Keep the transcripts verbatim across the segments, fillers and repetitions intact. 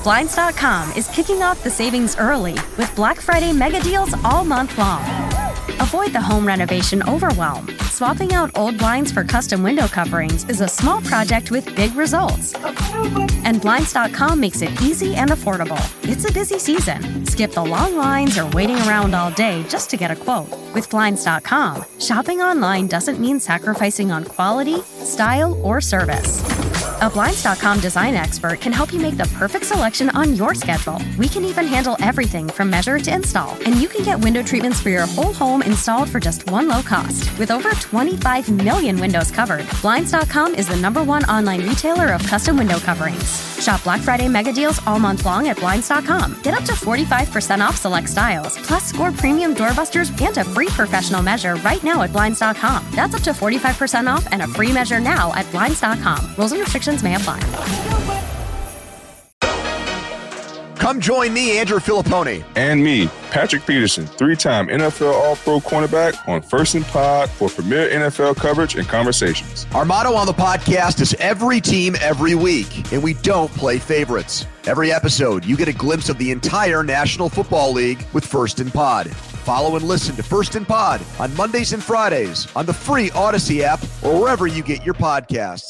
Blinds dot com is kicking off the savings early with Black Friday mega deals all month long. Avoid the home renovation overwhelm. Swapping out old blinds for custom window coverings is a small project with big results. And Blinds dot com makes it easy and affordable. It's a busy season. Skip the long lines or waiting around all day just to get a quote. With Blinds dot com, shopping online doesn't mean sacrificing on quality, style, or service. A Blinds dot com design expert can help you make the perfect selection on your schedule. We can even handle everything from measure to install. And you can get window treatments for your whole home installed for just one low cost. With over twenty-five million windows covered, Blinds dot com is the number one online retailer of custom window coverings. Shop Black Friday mega deals all month long at Blinds dot com. Get up to forty-five percent off select styles, plus score premium doorbusters and a free professional measure right now at Blinds dot com. That's up to forty-five percent off and a free measure now at Blinds dot com. Rules and restrictions may apply. Come join me, Andrew Filippone. And me, Patrick Peterson, three-time N F L All-Pro cornerback on First and Pod for premier N F L coverage and conversations. Our motto on the podcast is every team, every week, and we don't play favorites. Every episode, you get a glimpse of the entire National Football League with First and Pod. Follow and listen to First and Pod on Mondays and Fridays on the free Odyssey app or wherever you get your podcasts.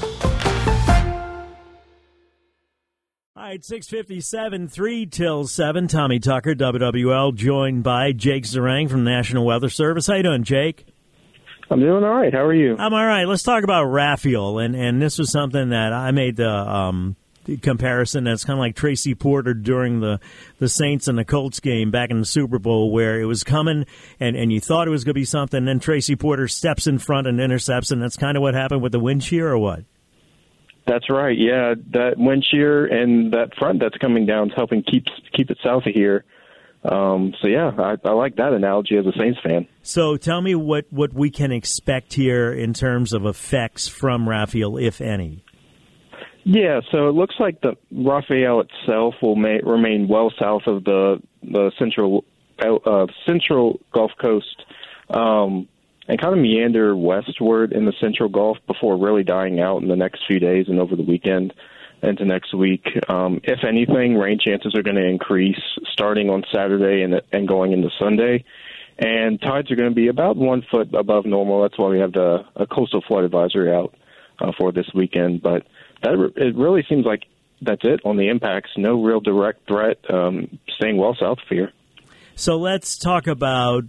All right, six fifty-seven, three till seven. Tommy Tucker, W W L, joined by Jake Zarang from National Weather Service. How you doing, Jake? I'm doing all right. How are you? I'm all right. Let's talk about Raphael, and, and this was something that I made the, um, the comparison that's kind of like Tracy Porter during the, the Saints and the Colts game back in the Super Bowl, where it was coming, and, and you thought it was going to be something, and then Tracy Porter steps in front and intercepts, and that's kind of what happened with the wind shear, or what? That's right. Yeah, that wind shear and that front that's coming down is helping keep keep it south of here. Um, so yeah, I, I like that analogy as a Saints fan. So tell me what, what we can expect here in terms of effects from Raphael, if any. Yeah, so it looks like the Raphael itself will may, remain well south of the the central uh, central Gulf Coast. Um, and kind of meander westward in the central Gulf before really dying out in the next few days and over the weekend into next week. Um, if anything, rain chances are going to increase starting on Saturday and, and going into Sunday. And tides are going to be about one foot above normal. That's why we have the a coastal flood advisory out uh, for this weekend. But that it really seems like that's it on the impacts. No real direct threat, um, staying well south of here. So let's talk about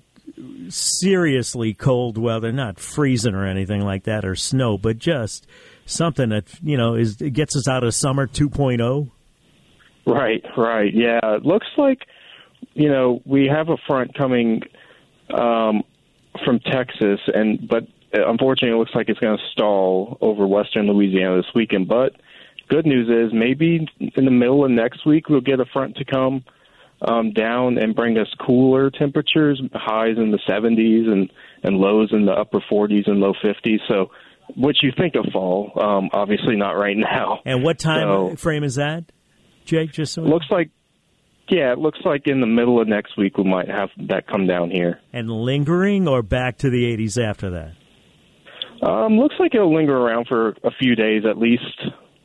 seriously cold weather, not freezing or anything like that or snow, but just something that, you know, is it gets us out of summer two point oh. Right, right. Yeah, it looks like, you know, we have a front coming um, from Texas, and but unfortunately it looks like it's going to stall over western Louisiana this weekend. But good news is maybe in the middle of next week we'll get a front to come Um, down and bring us cooler temperatures, highs in the seventies and, and lows in the upper forties and low fifties. So what you think of fall, um, obviously not right now. And what time so, frame is that, Jake? Just so looks like, yeah, it looks like in the middle of next week we might have that come down here. And lingering or back to the eighties after that? Um, looks like it'll linger around for a few days at least.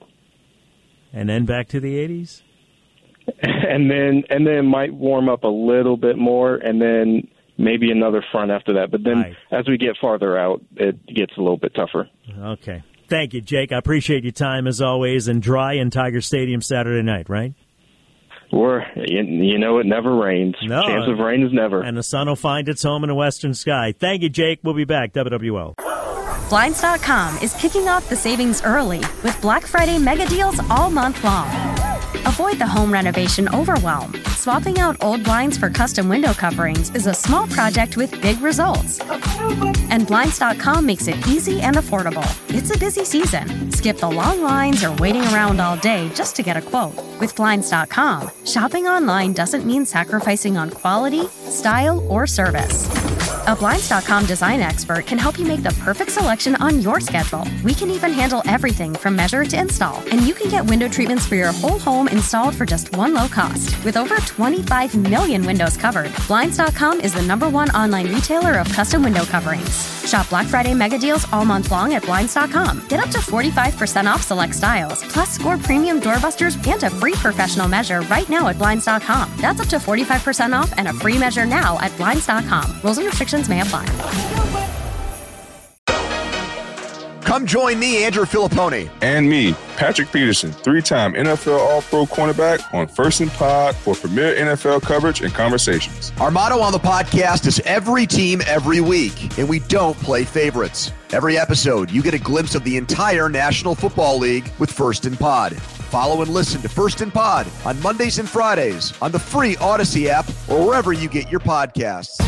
And then back to the eighties? And then and then it might warm up a little bit more, and then maybe another front after that. But then right. as we get farther out, it gets a little bit tougher. Okay. Thank you, Jake. I appreciate your time, as always. And dry in Tiger Stadium Saturday night, right? Or, you know, it never rains. No. Chance of rain is never. And the sun will find its home in the western sky. Thank you, Jake. We'll be back. W W L. Blinds dot com is kicking off the savings early with Black Friday mega deals all month long. Avoid the home renovation overwhelm. Swapping out old blinds for custom window coverings is a small project with big results. And Blinds dot com makes it easy and affordable. It's a busy season. Skip the long lines or waiting around all day just to get a quote. With Blinds dot com, shopping online doesn't mean sacrificing on quality, style, or service. A Blinds dot com design expert can help you make the perfect selection on your schedule. We can even handle everything from measure to install, and you can get window treatments for your whole home installed for just one low cost. With over twenty-five million windows covered, Blinds dot com is the number one online retailer of custom window coverings. Shop Black Friday mega deals all month long at Blinds dot com. Get up to forty-five percent off select styles, plus score premium doorbusters and a free professional measure right now at Blinds dot com. That's up to forty-five percent off and a free measure now at Blinds dot com. Rules and restrictions may apply. Come join me, Andrew Filippone. And me, Patrick Peterson, three-time N F L All-Pro cornerback on First and Pod for premier N F L coverage and conversations. Our motto on the podcast is every team, every week, and we don't play favorites. Every episode, you get a glimpse of the entire National Football League with First and Pod. Follow and listen to First and Pod on Mondays and Fridays on the free Odyssey app or wherever you get your podcasts.